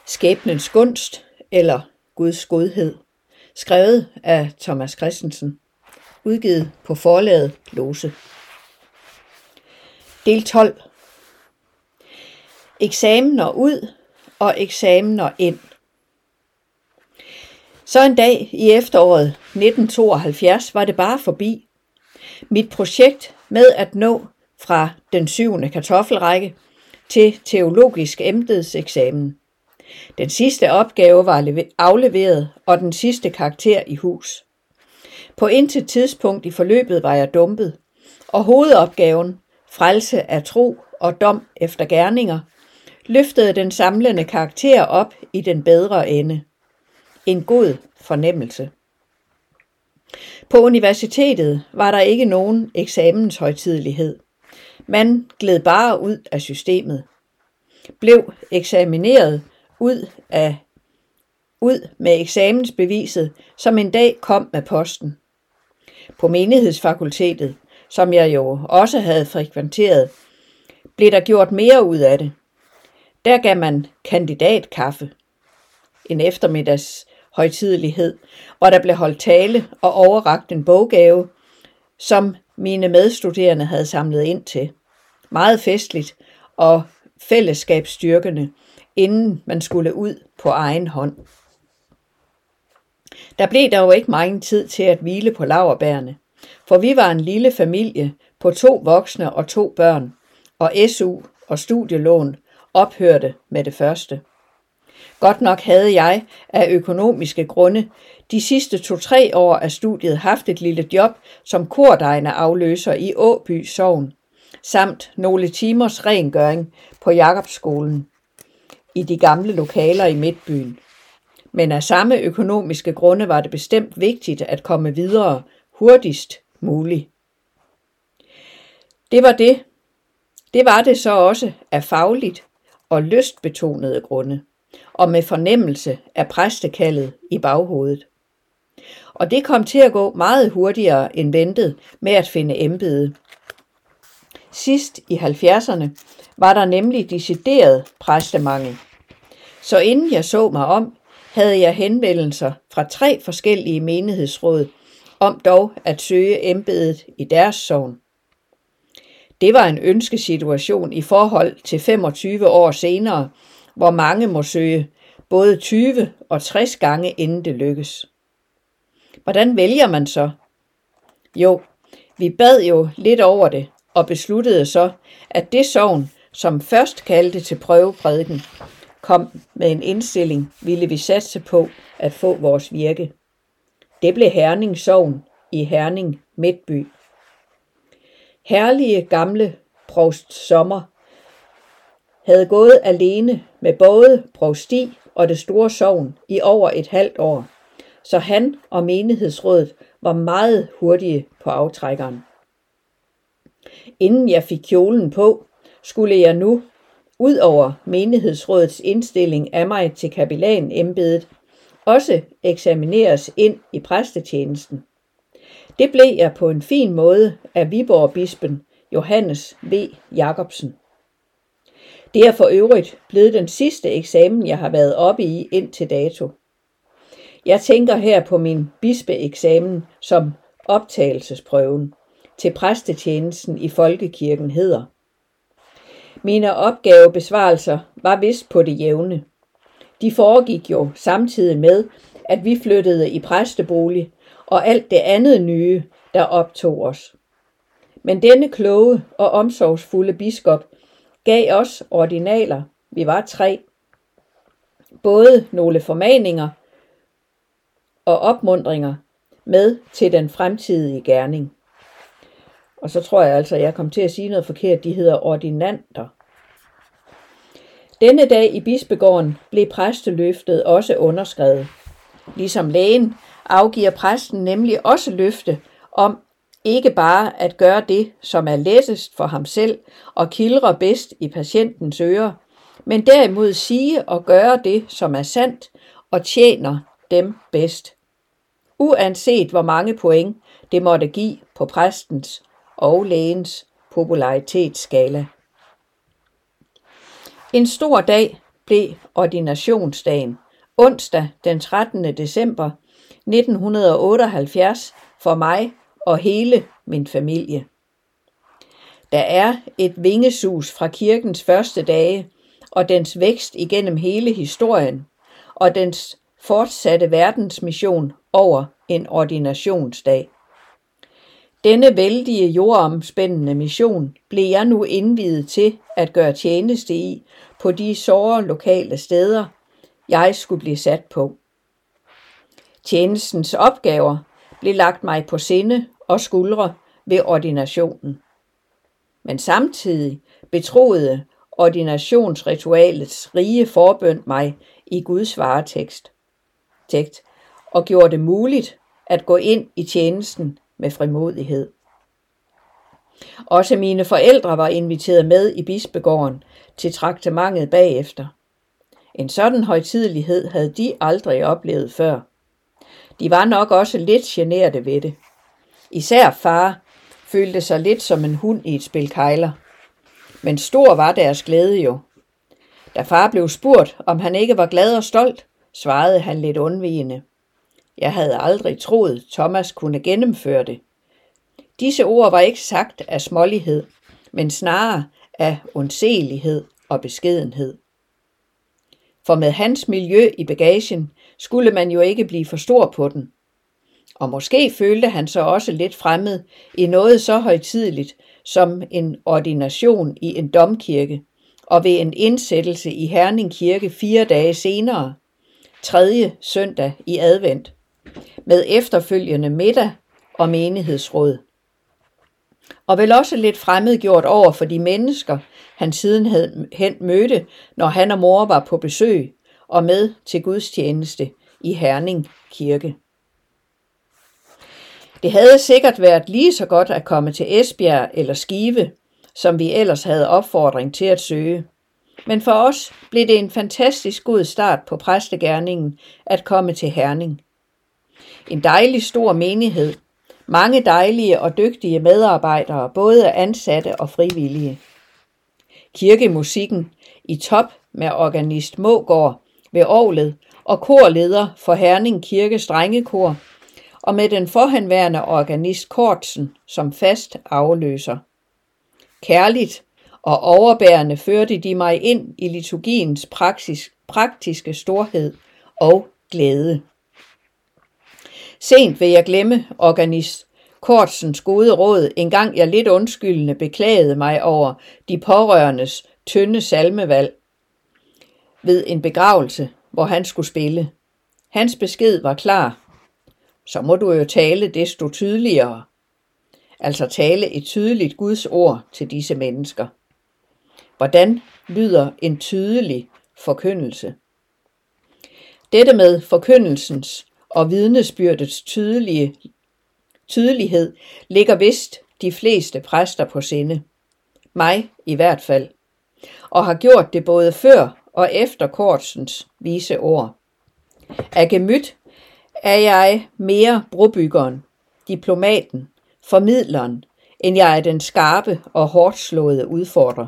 Skæbnens gunst eller Guds godhed. Skrevet af Thomas Kristensen. Udgivet på forlaget Lose. Del 12. Eksamener ud og eksamener ind. Så en dag i efteråret 1972 var det bare forbi. Mit projekt med at nå fra den 7. kartoffelrække til teologisk embedseksamen. Den sidste opgave var afleveret, og den sidste karakter i hus. På intet tidspunkt i forløbet var jeg dumpet, og hovedopgaven, frelse af tro og dom efter gerninger, løftede den samlende karakter op i den bedre ende. En god fornemmelse. På universitetet var der ikke nogen eksamenshøjtidelighed. Man gled bare ud af systemet. Blev eksamineret ud med eksamensbeviset, som en dag kom med posten. På menighedsfakultetet, som jeg jo også havde frekventeret, blev der gjort mere ud af det. Der gav man kandidatkaffe, en eftermiddags højtidelighed, hvor der blev holdt tale og overrakt en boggave, som mine medstuderende havde samlet ind til. Meget festligt og fællesskabsstyrkende, inden man skulle ud på egen hånd. Der blev dog ikke meget tid til at hvile på laurbærrene, for vi var en lille familie på 2 voksne og 2 børn, og SU og studielån ophørte med det første. Godt nok havde jeg af økonomiske grunde de sidste 2-3 år af studiet haft et lille job som kordegneafløser i Åby Sogn, samt nogle timers rengøring på Jakobsskolen i de gamle lokaler i Midtbyen. Men af samme økonomiske grunde var det bestemt vigtigt at komme videre hurtigst muligt. Det var det så også af fagligt og lystbetonede grunde, og med fornemmelse af præstekaldet i baghovedet. Og det kom til at gå meget hurtigere end ventet med at finde embede. Sidst i 70'erne var der nemlig decideret præstemangel. Så inden jeg så mig om, havde jeg henvendelser fra 3 forskellige menighedsråd om dog at søge embedet i deres sogn. Det var en ønskesituation i forhold til 25 år senere, hvor mange må søge både 20 og 60 gange inden det lykkes. Hvordan vælger man så? Jo, vi bad jo lidt over det og besluttede så, at det sogn, som først kaldte til prøveprædiken, kom med en indstilling, ville vi satse på at få vores virke. Det blev Herning Sogn i Herning Midtby. Herlige gamle provst Sommer havde gået alene med både provsti og det store sogn i over et halvt år, så han og menighedsrådet var meget hurtige på aftrækkeren. Inden jeg fik kjolen på, skulle jeg nu, ud over menighedsrådets indstilling af mig til kapellan-embedet, også eksamineres ind i præstetjenesten. Det blev jeg på en fin måde af Viborg-bispen Johannes V. Jacobsen. Det er for øvrigt blevet den sidste eksamen, jeg har været oppe i indtil dato. Jeg tænker her på min bispeeksamen som optagelsesprøven til præstetjenesten i folkekirken hedder. Mine opgavebesvarelser var vist på det jævne. De foregik jo samtidig med, at vi flyttede i præstebolig og alt det andet nye, der optog os. Men denne kloge og omsorgsfulde biskop gav os ordinaler, vi var 3, både nogle formaninger og opmuntringer med til den fremtidige gerning. Og så tror jeg altså, jeg kom til at sige noget forkert, de hedder ordinanter. Denne dag i bispegården blev præsteløftet også underskrevet. Ligesom lægen afgiver præsten nemlig også løfte om ikke bare at gøre det, som er lettest for ham selv og kildrer bedst i patientens ører, men derimod sige og gøre det, som er sandt og tjener dem bedst. Uanset hvor mange point det måtte give på præstens og lægens popularitetsskala. En stor dag blev ordinationsdagen onsdag den 13. december 1978 for mig og hele min familie. Der er et vingesus fra kirkens første dage og dens vækst igennem hele historien og dens fortsatte verdensmission over en ordinationsdag. Denne vældige jordomspændende mission blev jeg nu indviet til at gøre tjeneste i på de såre lokale steder, jeg skulle blive sat på. Tjenestens opgaver blev lagt mig på sinde og skuldre ved ordinationen. Men samtidig betroede ordinationsritualets rige forbøn mig i Guds varetekst og gjorde det muligt at gå ind i tjenesten med frimodighed. Også mine forældre var inviteret med i bispegården til traktementet bagefter. En sådan højtidelighed havde de aldrig oplevet før. De var nok også lidt generte ved det. Især far følte sig lidt som en hund i et spil kejler. Men stor var deres glæde jo. Da far blev spurgt, om han ikke var glad og stolt, svarede han lidt undvigende: Jeg havde aldrig troet, Thomas kunne gennemføre det. Disse ord var ikke sagt af smålighed, men snarere af undselighed og beskedenhed. For med hans miljø i bagagen skulle man jo ikke blive for stor på den. Og måske følte han sig også lidt fremmed i noget så højtideligt som en ordination i en domkirke og ved en indsættelse i Herning Kirke 4 dage senere, 3. søndag i advent, med efterfølgende middag og menighedsråd. Og vel også lidt fremmedgjort over for de mennesker, han sidenhen mødte, når han og mor var på besøg og med til gudstjeneste i Herning Kirke. Det havde sikkert været lige så godt at komme til Esbjerg eller Skive, som vi ellers havde opfordring til at søge. Men for os blev det en fantastisk god start på præstegerningen at komme til Herning. En dejlig stor menighed, mange dejlige og dygtige medarbejdere, både ansatte og frivillige. Kirkemusikken i top med organist Mågaard ved orglet og korleder for Herning Kirkes drengekor, og med den forhenværende organist Kortsen som fast afløser. Kærligt og overbærende førte de mig ind i liturgiens praktiske storhed og glæde. Sent vil jeg glemme organist Kortsens gode råd, en gang jeg lidt undskyldende beklagede mig over de pårørendes tynde salmevalg ved en begravelse, hvor han skulle spille. Hans besked var klar: Så må du jo tale desto tydeligere. Altså tale et tydeligt Guds ord til disse mennesker. Hvordan lyder en tydelig forkyndelse? Dette med forkyndelsens og vidnesbyrdets tydelighed ligger vist de fleste præster på sinde. Mig i hvert fald. Og har gjort det både før og efter Kortsens vise ord. Af gemyt er jeg mere brobyggeren, diplomaten, formidleren, end jeg er den skarpe og hårdt slåede udfordrer.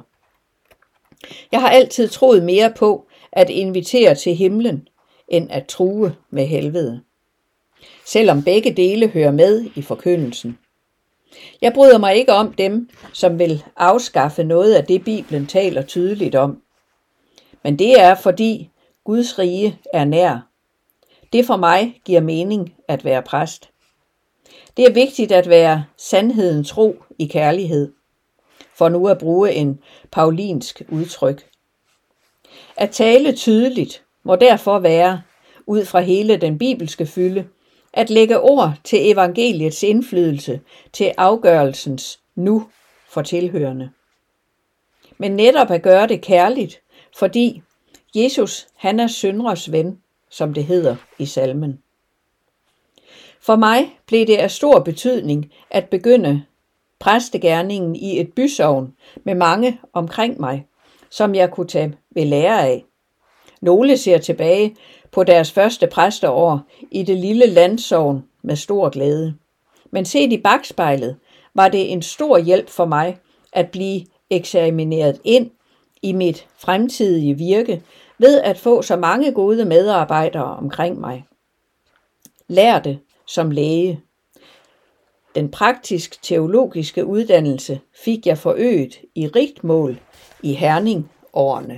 Jeg har altid troet mere på at invitere til himlen, end at true med helvede. Selvom begge dele hører med i forkyndelsen. Jeg bryder mig ikke om dem, som vil afskaffe noget af det, Bibelen taler tydeligt om. Men det er, fordi Guds rige er nær. Det for mig giver mening at være præst. Det er vigtigt at være sandheden tro i kærlighed, for nu at bruge en paulinsk udtryk. At tale tydeligt må derfor være, ud fra hele den bibelske fylde, at lægge ord til evangeliets indflydelse til afgørelsens nu for tilhørende. Men netop at gøre det kærligt, fordi Jesus, han er synders ven, som det hedder i salmen. For mig blev det af stor betydning at begynde præstegerningen i et bysogn med mange omkring mig, som jeg kunne tage ved lære af. Nogle ser tilbage på deres første præsteår i det lille landsogn med stor glæde. Men set i bakspejlet var det en stor hjælp for mig at blive eksamineret ind i mit fremtidige virke ved at få så mange gode medarbejdere omkring mig. Lærte som læge. Den praktisk-teologiske uddannelse fik jeg forøget i rigt mål i Herning-årene.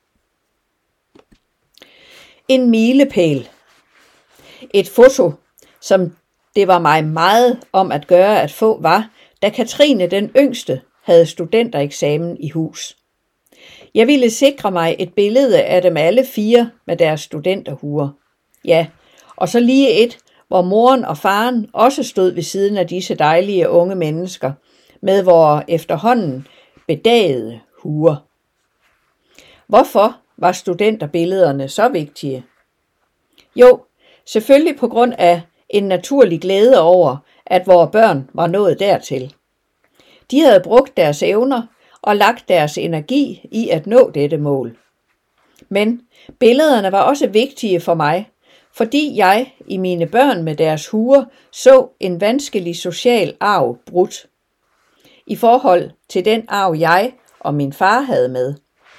En milepæl. Et foto, som det var mig meget om at gøre at få, var, da Katrine den yngste havde studentereksamen i hus. Jeg ville sikre mig et billede af dem alle 4 med deres studenterhuer. Ja, og så lige et, hvor moren og faren også stod ved siden af disse dejlige unge mennesker, med vores efterhånden bedagede huer. Hvorfor var studenterbillederne så vigtige? Jo, selvfølgelig på grund af en naturlig glæde over, at vores børn var nået dertil. De havde brugt deres evner og lagt deres energi i at nå dette mål. Men billederne var også vigtige for mig, fordi jeg i mine børn med deres huer så en vanskelig social arv brudt i forhold til den arv jeg og min far havde med.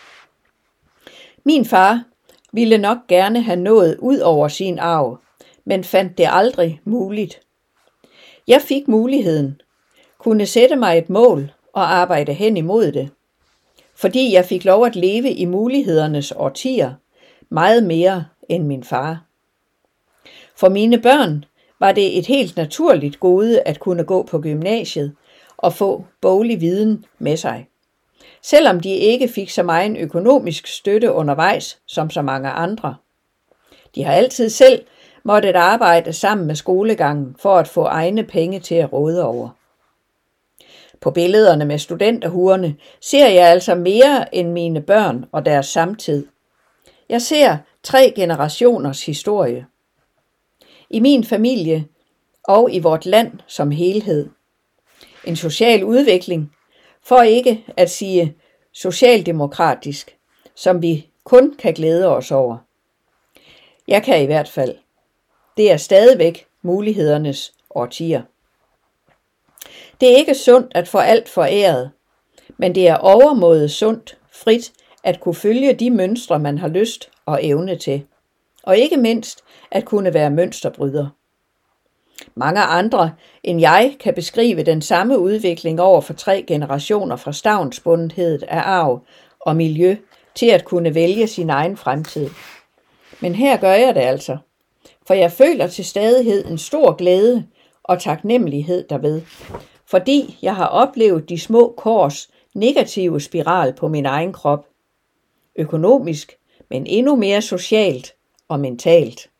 Min far ville nok gerne have nået ud over sin arv, men fandt det aldrig muligt. Jeg fik muligheden, kunne sætte mig et mål og arbejde hen imod det, fordi jeg fik lov at leve i mulighedernes årtier, meget mere end min far. For mine børn var det et helt naturligt gode at kunne gå på gymnasiet og få boglig viden med sig, selvom de ikke fik så meget økonomisk støtte undervejs som så mange andre. De har altid selv måttet arbejde sammen med skolegangen for at få egne penge til at råde over. På billederne med studenterhuerne ser jeg altså mere end mine børn og deres samtid. Jeg ser 3 generationers historie. I min familie og i vort land som helhed. En social udvikling, for ikke at sige socialdemokratisk, som vi kun kan glæde os over. Jeg kan i hvert fald. Det er stadigvæk mulighedernes årtier. Det er ikke sundt at få alt foræret, men det er overmåde sundt, frit at kunne følge de mønstre, man har lyst og evne til, og ikke mindst at kunne være mønsterbryder. Mange andre end jeg kan beskrive den samme udvikling over for 3 generationer fra stavnsbundethed af arv og miljø til at kunne vælge sin egen fremtid. Men her gør jeg det altså, for jeg føler til stadighed en stor glæde og taknemmelighed derved, fordi jeg har oplevet de små kors negative spiral på min egen krop. Økonomisk, men endnu mere socialt og mentalt.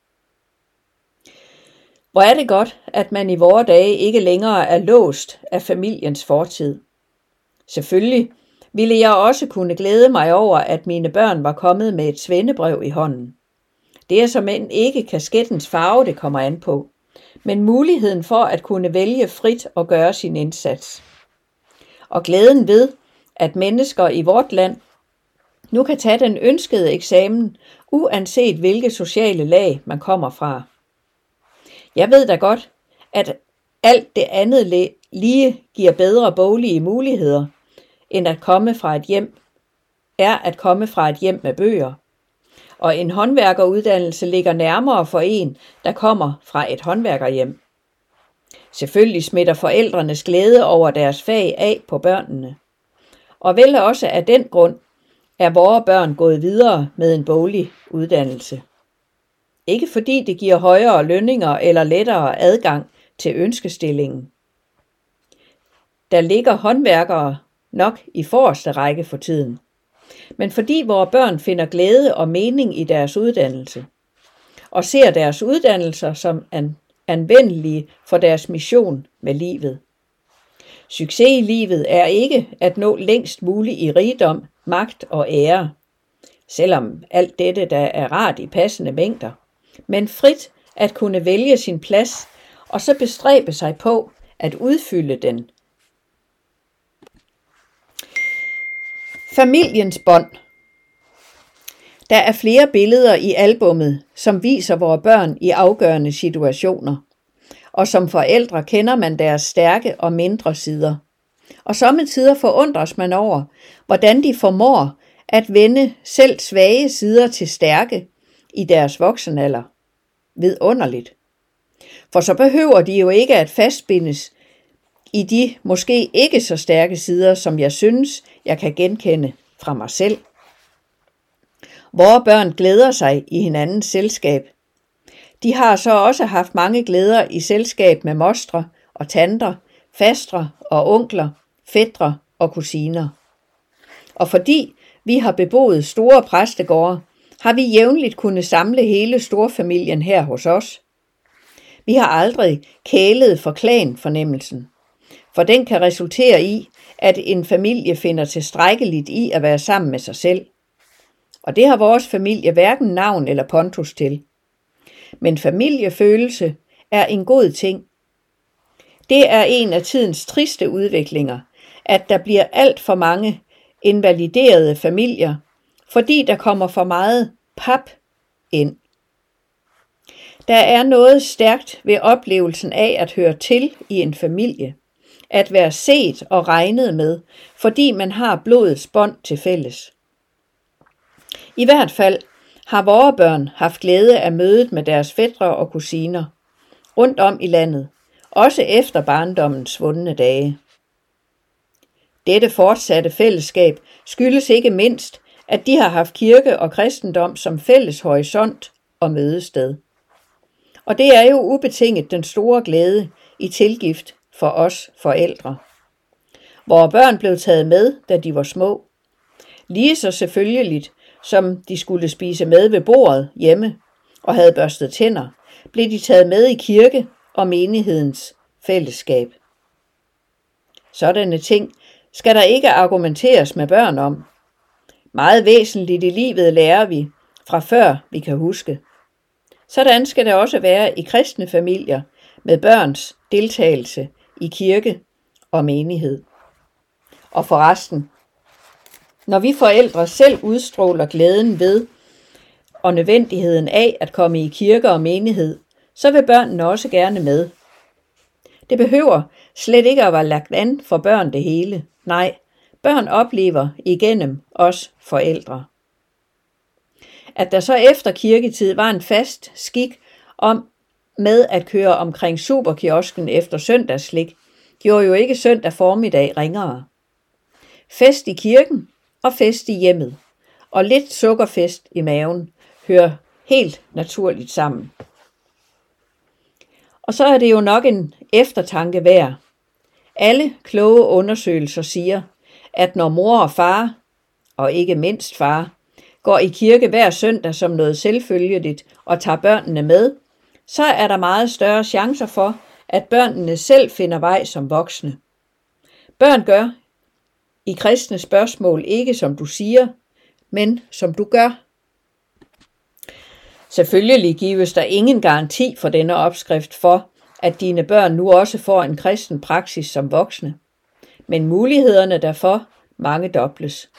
Hvor er det godt, at man i vore dage ikke længere er låst af familiens fortid. Selvfølgelig ville jeg også kunne glæde mig over, at mine børn var kommet med et svendebrev i hånden. Det er såmænd ikke kaskettens farve, det kommer an på, men muligheden for at kunne vælge frit og gøre sin indsats. Og glæden ved, at mennesker i vort land nu kan tage den ønskede eksamen, uanset hvilke sociale lag man kommer fra. Jeg ved da godt, at alt det andet lige giver bedre boglige muligheder, end at komme fra et hjem med bøger. Og en håndværkeruddannelse ligger nærmere for en, der kommer fra et håndværkerhjem. Selvfølgelig smitter forældrenes glæde over deres fag af på børnene. Og vel også af den grund er vore børn gået videre med en boglig uddannelse. Ikke fordi det giver højere lønninger eller lettere adgang til ønskestillingen. Der ligger håndværkere nok i forreste række for tiden. Men fordi vore børn finder glæde og mening i deres uddannelse, og ser deres uddannelser som anvendelige for deres mission med livet. Succes i livet er ikke at nå længst muligt i rigdom, magt og ære, selvom alt dette der er rart i passende mængder, men frit at kunne vælge sin plads og så bestræbe sig på at udfylde den. Familiens bånd. Der er flere billeder i albummet, som viser vore børn i afgørende situationer. Og som forældre kender man deres stærke og mindre sider. Og sommetider forundres man over, hvordan de formår at vende selv svage sider til stærke i deres voksenalder. Vidunderligt. For så behøver de jo ikke at fastbindes i de måske ikke så stærke sider, som jeg synes, jeg kan genkende fra mig selv. Vore børn glæder sig i hinandens selskab. De har så også haft mange glæder i selskab med mostre og tanter, fastre og onkler, fætre og kusiner. Og fordi vi har beboet store præstegårde, har vi jævnligt kunnet samle hele storfamilien her hos os. Vi har aldrig kælet for klanfornemmelsen, for den kan resultere i, at en familie finder tilstrækkeligt i at være sammen med sig selv. Og det har vores familie hverken navn eller pontus til. Men familiefølelse er en god ting. Det er en af tidens triste udviklinger, at der bliver alt for mange invaliderede familier, fordi der kommer for meget pap ind. Der er noget stærkt ved oplevelsen af at høre til i en familie, at være set og regnet med, fordi man har blodets bånd til fælles. I hvert fald har vore børn haft glæde af mødet med deres fætre og kusiner rundt om i landet, også efter barndommens svundne dage. Dette fortsatte fællesskab skyldes ikke mindst, at de har haft kirke og kristendom som fælles horisont og mødested. Og det er jo ubetinget den store glæde i tilgift for os forældre. Vore børn blev taget med, da de var små. Lige så selvfølgeligt, som de skulle spise med ved bordet hjemme og havde børstet tænder, blev de taget med i kirke og menighedens fællesskab. Sådanne ting skal der ikke argumenteres med børn om. Meget væsentligt i livet lærer vi, fra før vi kan huske. Sådan skal det også være i kristne familier med børns deltagelse i kirke og menighed. Og forresten, når vi forældre selv udstråler glæden ved og nødvendigheden af at komme i kirke og menighed, så vil børnene også gerne med. Det behøver slet ikke at være lagt an for børn det hele. Nej, børn oplever igennem os forældre. At der så efter kirketid var en fast skik om med at køre omkring superkiosken efter søndagsslik, gjorde jo ikke søndag formiddag ringere. Fest i kirken og fest i hjemmet, og lidt sukkerfest i maven, hører helt naturligt sammen. Og så er det jo nok en eftertanke værd. Alle kloge undersøgelser siger, at når mor og far, og ikke mindst far, går i kirke hver søndag som noget selvfølgeligt og tager børnene med, så er der meget større chancer for, at børnene selv finder vej som voksne. Børn gør i kristne spørgsmål ikke som du siger, men som du gør. Selvfølgelig gives der ingen garanti for denne opskrift for, at dine børn nu også får en kristen praksis som voksne, men mulighederne derfor mangedobles.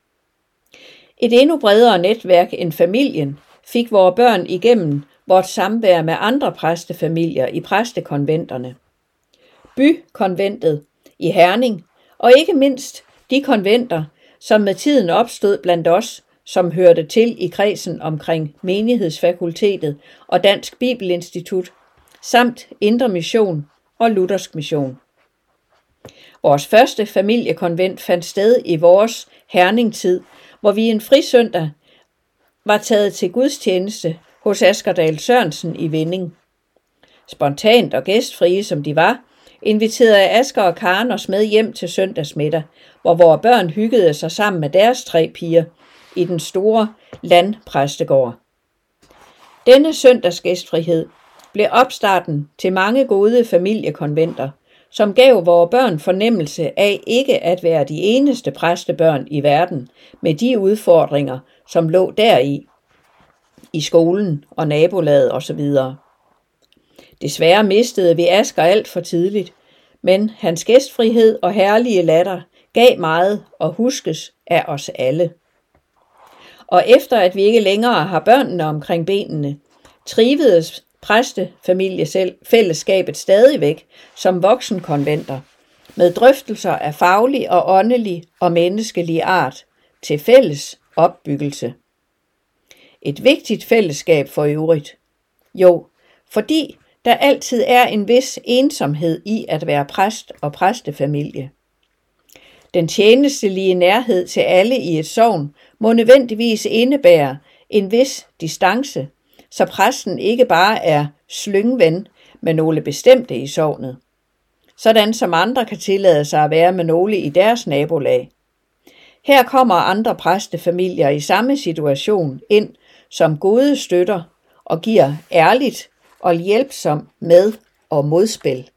Et endnu bredere netværk end familien fik vore børn igennem vort samvær med andre præstefamilier i præstekonventerne. Bykonventet i Herning, og ikke mindst de konventer, som med tiden opstod blandt os, som hørte til i kredsen omkring menighedsfakultetet og Dansk Bibelinstitut, samt Indre Mission og Luthersk Mission. Vores første familiekonvent fandt sted i vores Herningtid, hvor vi en frisøndag var taget til gudstjeneste hos Asger Sørensen i Vinding. Spontant og gæstfrie som de var, inviterede Asger og Karen os med hjem til søndagsmiddag, hvor vore børn hyggede sig sammen med deres 3 piger i den store landpræstegård. Denne søndagsgæstfrihed blev opstarten til mange gode familiekonventer, som gav vore børn fornemmelse af ikke at være de eneste præstebørn i verden med de udfordringer, som lå deri, i skolen og nabolaget osv. Desværre mistede vi Asger alt for tidligt, men hans gæstfrihed og herlige latter gav meget og huskes af os alle. Og efter at vi ikke længere har børnene omkring benene, trivedes præstefamiliefællesskabet stadigvæk som voksenkonventer, med drøftelser af faglig og åndelig og menneskelig art til fælles opbyggelse. Et vigtigt fællesskab for øvrigt. Jo, fordi der altid er en vis ensomhed i at være præst og præstefamilie. Den tjenestelige nærhed til alle i et sogn må nødvendigvis indebære en vis distance, så præsten ikke bare er slyngven med nogle bestemte i sognet, sådan som andre kan tillade sig at være med nogle i deres nabolag. Her kommer andre præstefamilier i samme situation ind som gode støtter og giver ærligt og hjælpsom med- og modspil.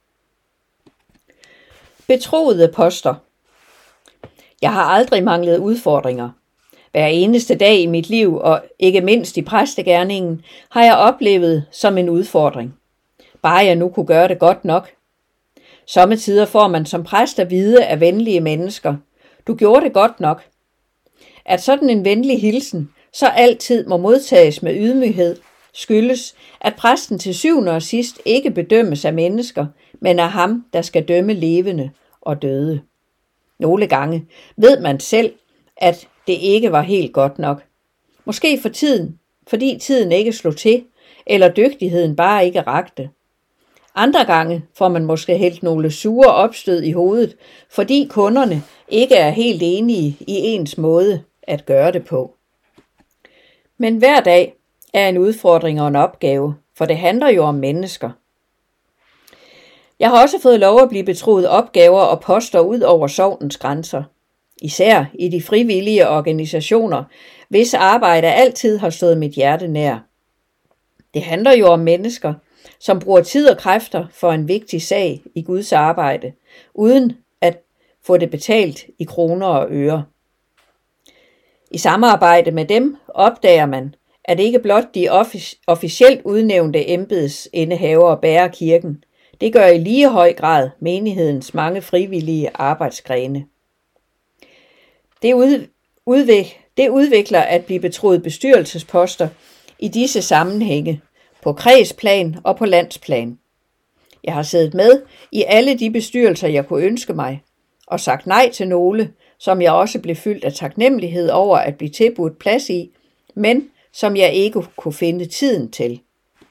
Betroede poster. Jeg har aldrig manglet udfordringer. Hver eneste dag i mit liv, og ikke mindst i præstegerningen, har jeg oplevet som en udfordring. Bare jeg nu kunne gøre det godt nok. Sommetider får man som præst at vide af venlige mennesker: du gjorde det godt nok. At sådan en venlig hilsen så altid må modtages med ydmyghed, skyldes, at præsten til syvende og sidst ikke bedømmes af mennesker, men af ham, der skal dømme levende og døde. Nogle gange ved man selv, at det ikke var helt godt nok. Måske fordi tiden ikke slog til, eller dygtigheden bare ikke rakte. Andre gange får man måske hældt nogle sure opstød i hovedet, fordi kunderne ikke er helt enige i ens måde at gøre det på. Men hver dag er en udfordring og en opgave, for det handler jo om mennesker. Jeg har også fået lov at blive betroet opgaver og poster ud over sognens grænser. Især i de frivillige organisationer, hvis arbejde altid har stået mit hjerte nær. Det handler jo om mennesker, som bruger tid og kræfter for en vigtig sag i Guds arbejde, uden at få det betalt i kroner og øre. I samarbejde med dem opdager man, at ikke blot de officielt udnævnte embedsindehavere bærer kirken, det gør i lige høj grad menighedens mange frivillige arbejdsgrene. Det udvikler at blive betroet bestyrelsesposter i disse sammenhænge, på kredsplan og på landsplan. Jeg har siddet med i alle de bestyrelser, jeg kunne ønske mig, og sagt nej til nogle, som jeg også blev fyldt af taknemmelighed over at blive tilbudt plads i, men som jeg ikke kunne finde tiden til.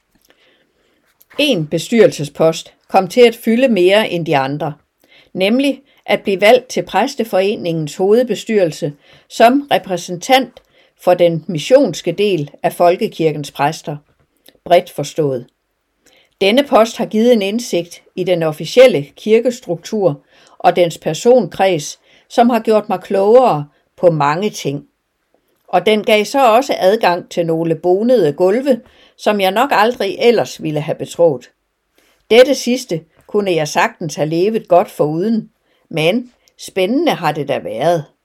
En bestyrelsespost kom til at fylde mere end de andre, nemlig at blive valgt til Præsteforeningens hovedbestyrelse som repræsentant for den missionske del af folkekirkens præster, bredt forstået. Denne post har givet en indsigt i den officielle kirkestruktur og dens personkreds, som har gjort mig klogere på mange ting. Og den gav så også adgang til nogle bonede gulve, som jeg nok aldrig ellers ville have betroet. Dette sidste kunne jeg sagtens have levet godt foruden, men spændende har det da været.